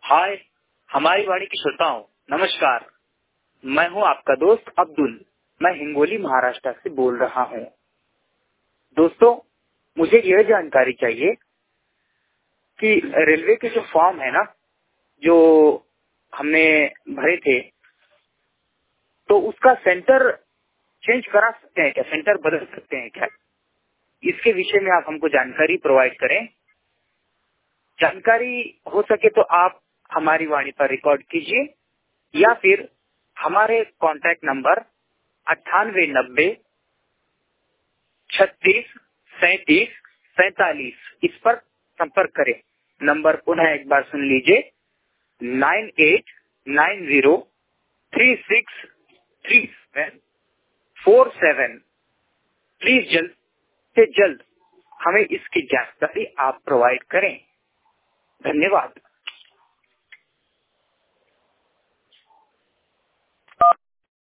हाय, हमारी वाणी के श्रोताओं नमस्कार। मैं हूं आपका दोस्त अब्दुल। मैं हिंगोली महाराष्ट्र से बोल रहा हूं। दोस्तों, मुझे यह जानकारी चाहिए कि रेलवे के जो फॉर्म है ना, जो हमने भरे थे, तो उसका सेंटर चेंज करा सकते हैं क्या? सेंटर बदल सकते हैं क्या? इसके विषय में आप हमको जानकारी प्रोवाइड करें। जानकारी हो सके तो आप हमारी वाणी पर रिकॉर्ड कीजिए या फिर हमारे कॉन्टैक्ट नंबर 9890-36-37-47 इस पर संपर्क करें। नंबर पुनः एक बार सुन लीजिए, 9890-36-37-47। प्लीज जल्द से जल्द हमें इसकी जानकारी आप प्रोवाइड करें। धन्यवाद।